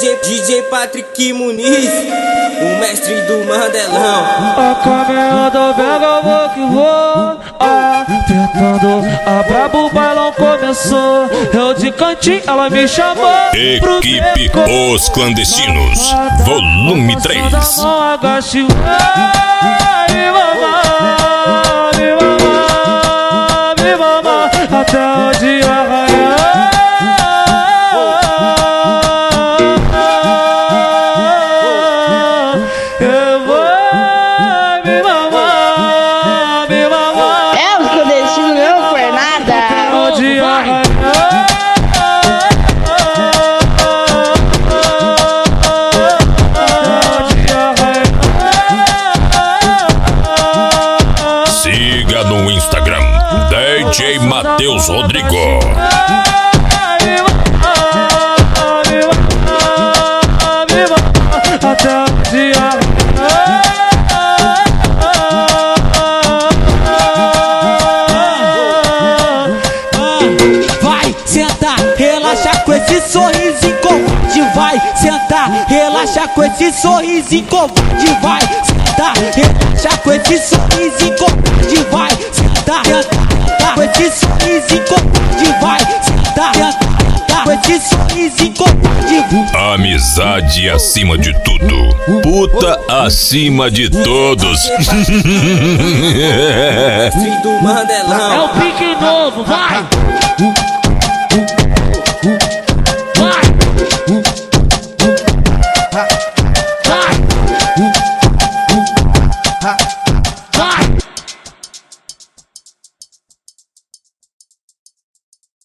DJ Patrick Muniz, o mestre do Mandelão. A caminhada pega, vou que vou. Apertando a brabo, o bailão começou. Eu de cantinho, ela me chamou. Equipe Os Clandestinos, volume 3. Agache, me mamar, até o dia raiar. Eu vou me mamar, me mamar. É, os clandestinos não foi nada. Até o dia raiar. Siga no Instagram, DJ Matheus Rodrigo. Até o dia. Vai sentar, relaxa com esse sorrisinho covarde. Vai sentar, relaxa com esse sorrisinho covarde. Vai sentar, relaxa com esse sorrisinho covarde. Vai sentar, com esse sorrisinho covarde. Vai sentar, com esse sorrisinho covarde. Amizade acima de tudo, puta acima de todos. Mestre do Mandelão. É o pique novo, vai!